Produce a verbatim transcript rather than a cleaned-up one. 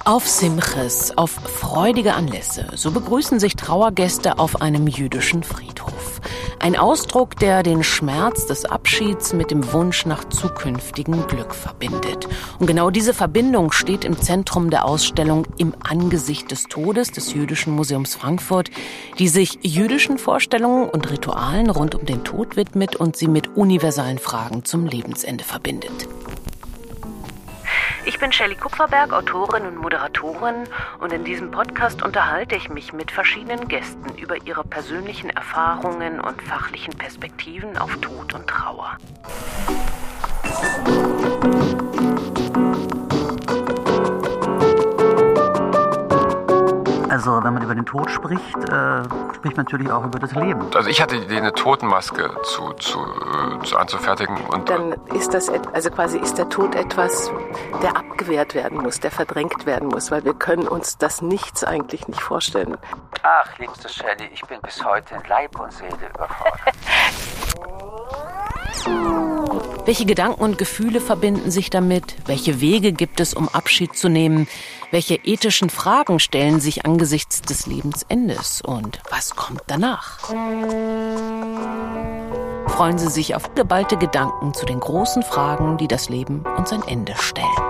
Auf Simches, auf freudige Anlässe, so begrüßen sich Trauergäste auf einem jüdischen Friedhof. Ein Ausdruck, der den Schmerz des Abschieds mit dem Wunsch nach zukünftigem Glück verbindet. Und genau diese Verbindung steht im Zentrum der Ausstellung Im Angesicht des Todes des Jüdischen Museums Frankfurt, die sich jüdischen Vorstellungen und Ritualen rund um den Tod widmet und sie mit universalen Fragen zum Lebensende verbindet. Ich bin Shelley Kupferberg, Autorin und Moderatorin, und in diesem Podcast unterhalte ich mich mit verschiedenen Gästen über ihre persönlichen Erfahrungen und fachlichen Perspektiven auf Tod und Trauer. Also wenn man über den Tod spricht, äh, spricht man natürlich auch über das Leben. Also ich hatte die Idee, eine Totenmaske zu, zu, zu anzufertigen. Und dann ist das, also quasi ist der Tod etwas, der abgewehrt werden muss, der verdrängt werden muss, weil wir können uns das Nichts eigentlich nicht vorstellen. Ach, liebste Shelley, ich bin bis heute in Leib und Seele überfordert. Welche Gedanken und Gefühle verbinden sich damit? Welche Wege gibt es, um Abschied zu nehmen? Welche ethischen Fragen stellen sich angesichts des Lebensendes? Und was kommt danach? Freuen Sie sich auf geballte Gedanken zu den großen Fragen, die das Leben und sein Ende stellen.